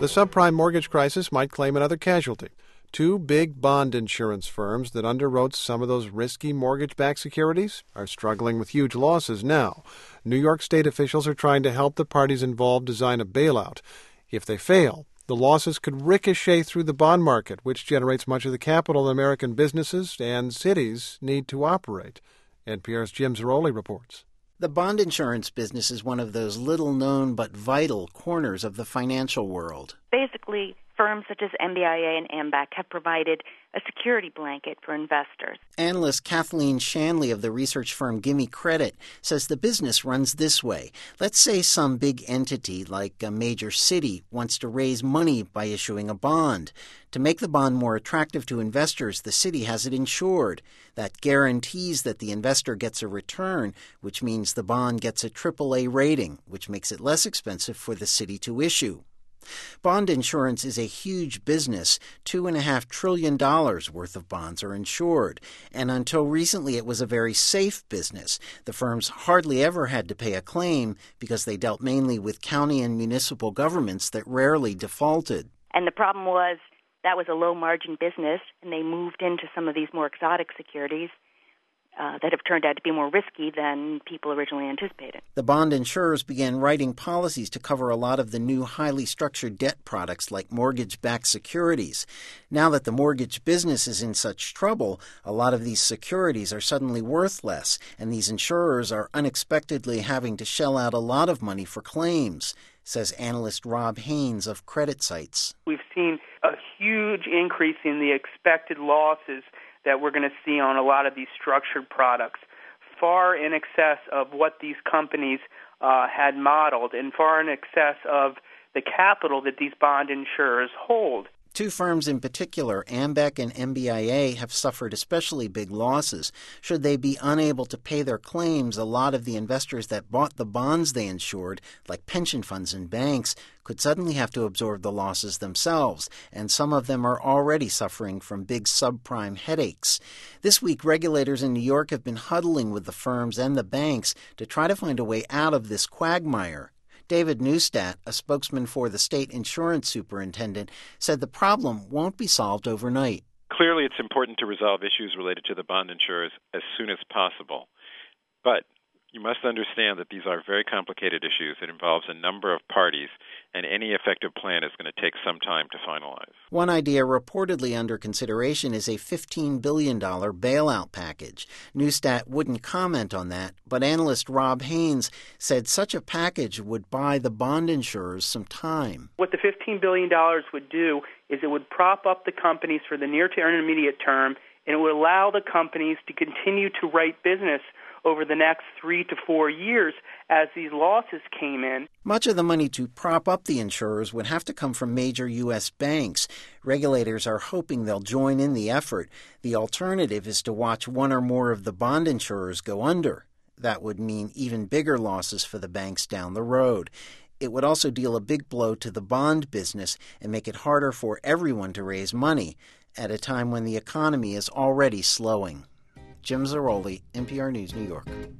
The subprime mortgage crisis might claim another casualty. Two big bond insurance firms that underwrote some of those risky mortgage-backed securities are struggling with huge losses now. New York State officials are trying to help the parties involved design a bailout. If they fail, the losses could ricochet through the bond market, which generates much of the capital American businesses and cities need to operate. NPR's Jim Zarroli reports. The bond insurance business is one of those little-known but vital corners of the financial world. Basically, firms such as MBIA and AMBAC have provided a security blanket for investors. Analyst Kathleen Shanley of the research firm Gimme Credit says the business runs this way. Let's say some big entity like a major city wants to raise money by issuing a bond. To make the bond more attractive to investors, the city has it insured. That guarantees that the investor gets a return, which means the bond gets a AAA rating, which makes it less expensive for the city to issue. Bond insurance is a huge business. $2.5 trillion worth of bonds are insured. And until recently, it was a very safe business. The firms hardly ever had to pay a claim because they dealt mainly with county and municipal governments that rarely defaulted. And the problem was that was a low-margin business, and they moved into some of these more exotic securities that have turned out to be more risky than people originally anticipated. The bond insurers began writing policies to cover a lot of the new highly structured debt products like mortgage-backed securities. Now that the mortgage business is in such trouble, a lot of these securities are suddenly worth less, and these insurers are unexpectedly having to shell out a lot of money for claims, says analyst Rob Haynes of CreditSights. We've seen a huge increase in the expected losses that we're going to see on a lot of these structured products, far in excess of what these companies had modeled and far in excess of the capital that these bond insurers hold. Two firms in particular, AMBAC and MBIA, have suffered especially big losses. Should they be unable to pay their claims, a lot of the investors that bought the bonds they insured, like pension funds and banks, could suddenly have to absorb the losses themselves, and some of them are already suffering from big subprime headaches. This week, regulators in New York have been huddling with the firms and the banks to try to find a way out of this quagmire. David Neustadt, a spokesman for the state insurance superintendent, said the problem won't be solved overnight. Clearly, it's important to resolve issues related to the bond insurers as soon as possible. But you must understand that these are very complicated issues. It involves a number of parties, and any effective plan is going to take some time to finalize. One idea reportedly under consideration is a $15 billion bailout package. Neustadt wouldn't comment on that, but analyst Rob Haynes said such a package would buy the bond insurers some time. What the $15 billion would do is it would prop up the companies for the near to intermediate term, and it would allow the companies to continue to write business over the next 3 to 4 years as these losses came in. Much of the money to prop up the insurers would have to come from major U.S. banks. Regulators are hoping they'll join in the effort. The alternative is to watch one or more of the bond insurers go under. That would mean even bigger losses for the banks down the road. It would also deal a big blow to the bond business and make it harder for everyone to raise money at a time when the economy is already slowing. Jim Zarroli, NPR News, New York.